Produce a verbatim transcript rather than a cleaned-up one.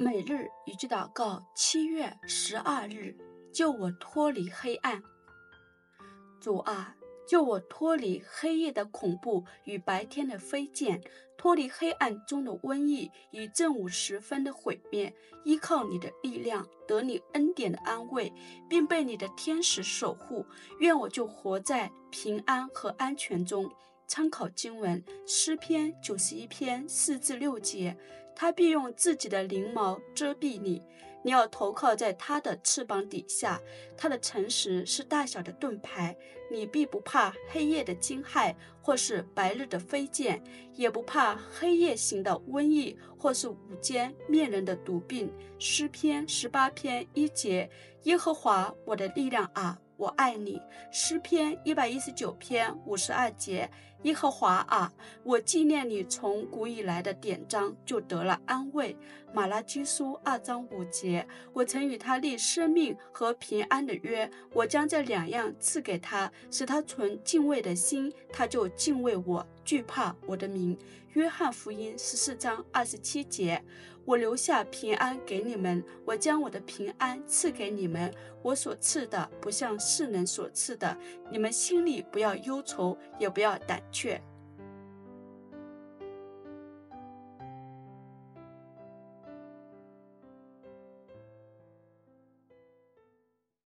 每日一句祷告，七月十二日，救我脱离黑暗。主啊，救我脱离黑夜的恐怖与白天的飞剑，脱离黑暗中的瘟疫与正午时分的毁灭，依靠你的力量，得你恩典的安慰，并被你的天使守护。愿我就活在平安和安全中。参考经文诗篇九十一篇四至六节，他必用自己的翎毛遮蔽你，你要投靠在他的翅膀底下。他的诚实是大小的盾牌，你必不怕黑夜的惊骇，或是白日的飞剑，也不怕黑夜行的瘟疫，或是午间灭人的毒病。诗篇十八篇一节，耶和华我的力量啊，我爱你。诗篇一百一十九篇五十二节，耶和华啊，我纪念你从古以来的典章，就得了安慰。马拉基书二章五节，我曾与他立生命和平安的约，我将这两样赐给他，使他存敬畏的心，他就敬畏我，惧怕我的名。约翰福音十四章二十七节，我留下平安给你们，我将我的平安赐给你们，我所赐的不像世人所赐的，你们心里不要忧愁，也不要胆怯。